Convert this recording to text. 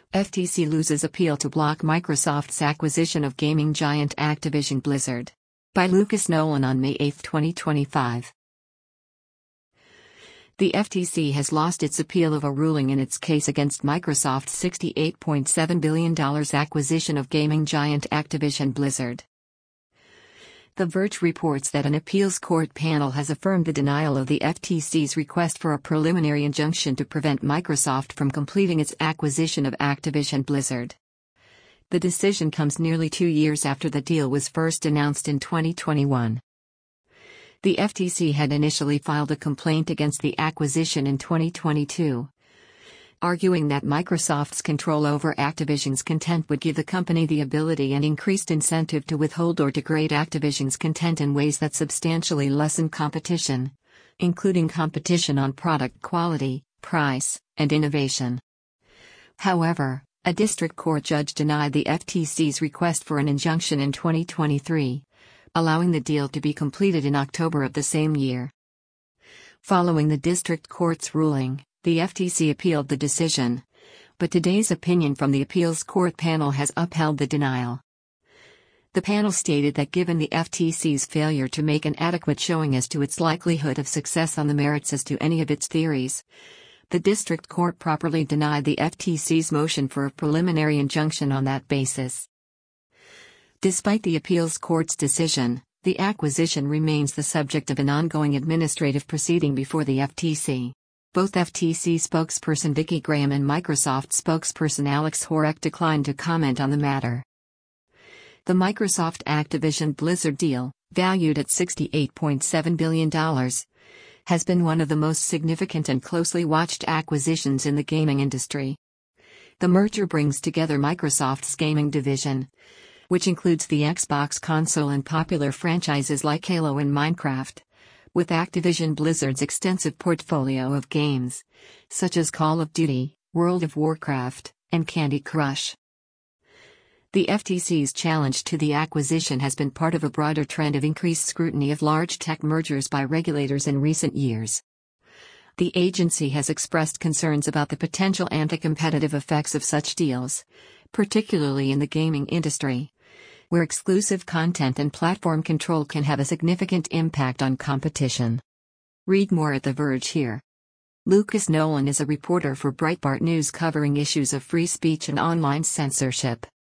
FTC loses appeal to block Microsoft's acquisition of gaming giant Activision Blizzard. By Lucas Nolan on May 8, 2025. The FTC has lost its appeal of a ruling in its case against Microsoft's $68.7 billion acquisition of gaming giant Activision Blizzard. The Verge reports that an appeals court panel has affirmed the denial of the FTC's request for a preliminary injunction to prevent Microsoft from completing its acquisition of Activision Blizzard. The decision comes nearly 2 years after the deal was first announced in 2021. The FTC had initially filed a complaint against the acquisition in 2022, arguing that Microsoft's control over Activision's content would give the company the ability and increased incentive to withhold or degrade Activision's content in ways that substantially lessen competition, including competition on product quality, price, and innovation. However, a district court judge denied the FTC's request for an injunction in 2023, allowing the deal to be completed in October of the same year. Following the district court's ruling, the FTC appealed the decision, but today's opinion from the appeals court panel has upheld the denial. The panel stated that given the FTC's failure to make an adequate showing as to its likelihood of success on the merits as to any of its theories, the district court properly denied the FTC's motion for a preliminary injunction on that basis. Despite the appeals court's decision, the acquisition remains the subject of an ongoing administrative proceeding before the FTC. Both FTC spokesperson Vicki Graham and Microsoft spokesperson Alex Horek declined to comment on the matter. The Microsoft Activision Blizzard deal, valued at $68.7 billion, has been one of the most significant and closely watched acquisitions in the gaming industry. The merger brings together Microsoft's gaming division, which includes the Xbox console and popular franchises like Halo and Minecraft, with Activision Blizzard's extensive portfolio of games, such as Call of Duty, World of Warcraft, and Candy Crush. The FTC's challenge to the acquisition has been part of a broader trend of increased scrutiny of large tech mergers by regulators in recent years. The agency has expressed concerns about the potential anti-competitive effects of such deals, particularly in the gaming industry, where exclusive content and platform control can have a significant impact on competition. Read more at The Verge here. Lucas Nolan is a reporter for Breitbart News covering issues of free speech and online censorship.